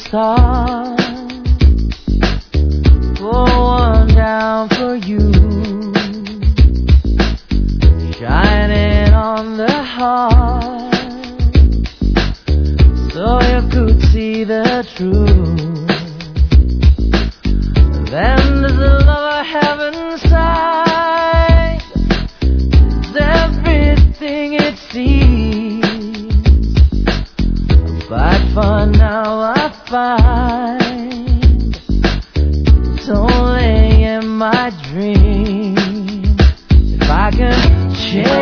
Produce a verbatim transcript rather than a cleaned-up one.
star. Pour one down for you, shining on the heart, so you could see the truth. Then there's a love I have inside, it's everything it seems. But for now I find it's only in my dreams. If I can change